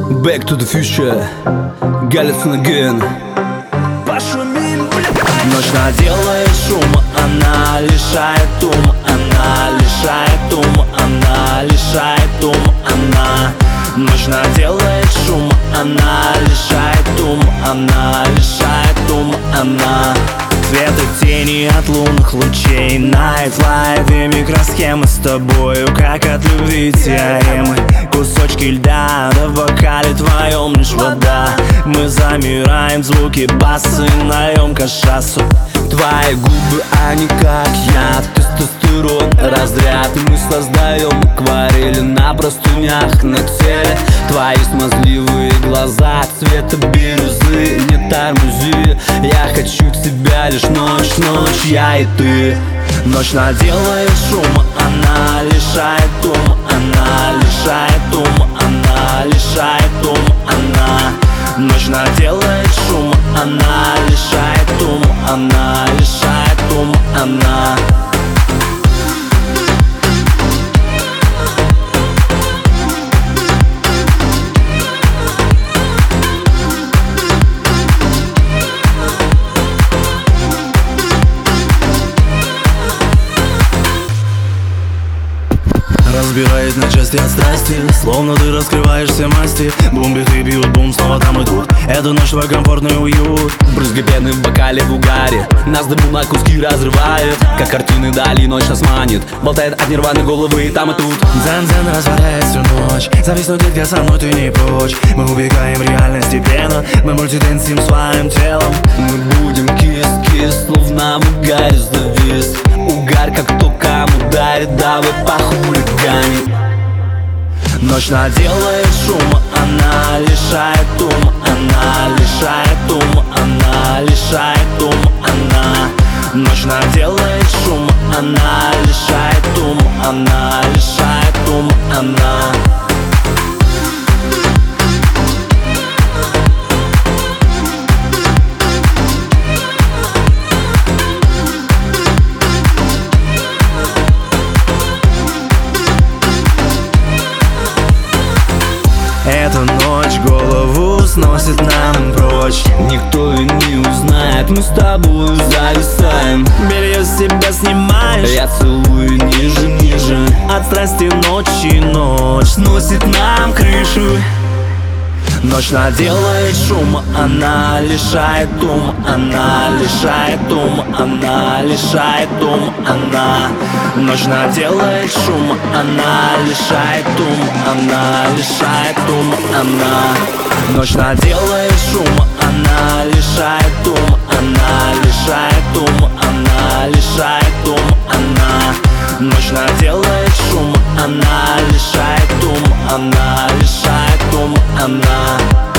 Back to the future, Галлюцinogen. Пошумим, блядь. Ночь наделает шум, она лишает ум, она лишает ум, она лишает ум, она. Ночь наделает шум, она лишает ум, она лишает ум, она. Свет и тени от лунных лучей, Night Life и микросхемы с тобою, как от любви теоремы. Кусочки льда, да в бокале твоем лишь вода. Мы замираем, звуки басы, наем кашасу. Твои губы, они как яд, тестостерон, разряд. Мы создаем акварели на простынях на теле. Твои смазливые глаза цвета бирюзы, не тормози. Я хочу тебя лишь ночь, ночь, я и ты. Ночь наделает шум, она лишает ум, она лишает ум, она лишает ум, она. Ночь наделает шум, она лишает ум, она лишает ум, она. Разбирает на части от страсти, словно ты раскрываешь все масти. Бум-биты бьют, бум, снова там идут. Эта ночь твой комфортный уют. Брызги пены в бокале в угаре, нас дыму на куски разрывает. Как картины дали, ночь нас манит, болтает от нирваны головы и там и тут. Дзен-дзен растворяет всю ночь, зависнуть где со мной ты не прочь. Мы убегаем реальности пена, мы мультиденсим своим телом. Мы будем кис-кис, словно в угаре завис. Угар как током ударит, давай похулиганить. Ночь наделает шум, она лишает ум, она лишает ум, она лишает ум, она. Ночь наделает шум, она лишает ум, она лишает ум, она. Эта ночь голову сносит нам прочь. Никто и не узнает, мы с тобой зависаем. Белье с себя снимаешь, Я целую ниже, ниже. от страсти ночи ночь сносит нам крышу. Ночь наделает шум, она лишает ум, она лишает ум, она лишает ум, она. Ночь наделает шум, она лишает ум, она лишает ум, она. Ночь наделает шум, она лишает ум, она лишает ум, она лишает ум, она. Ночь наделает шум, она лишает ум, она лишает ум, она.